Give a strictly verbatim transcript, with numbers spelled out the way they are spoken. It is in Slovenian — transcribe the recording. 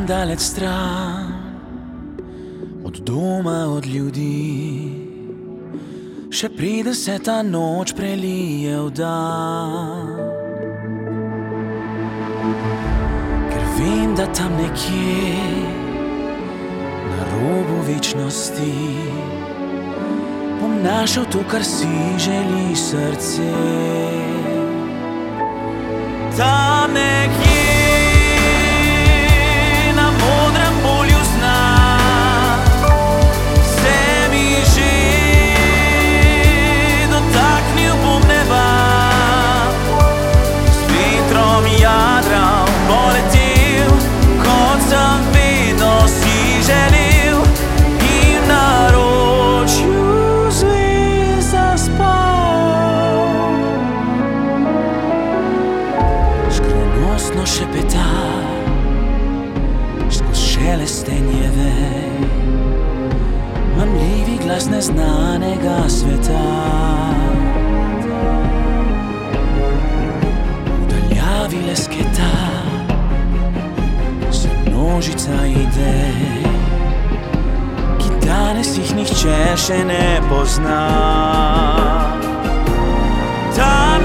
tam daleč stran, od doma, od ljudi, še preden se ta noč prelije v dan. Ker vem, da tam nekje na robu večnosti bom našel to, kar si želi srce. Tam nekje na modrem polju sna se mi že dotaknil bom neba, s vetrom jadral poletel, kot sem vedno si želel, in v naročju zvezd zaspal. Skrivnostno šepeta skoz šelestenje vej, mamljivi glas neznanega sveta. V daljavi lesketa se množica idej, ki danes jih nihče še ne pozna. Tam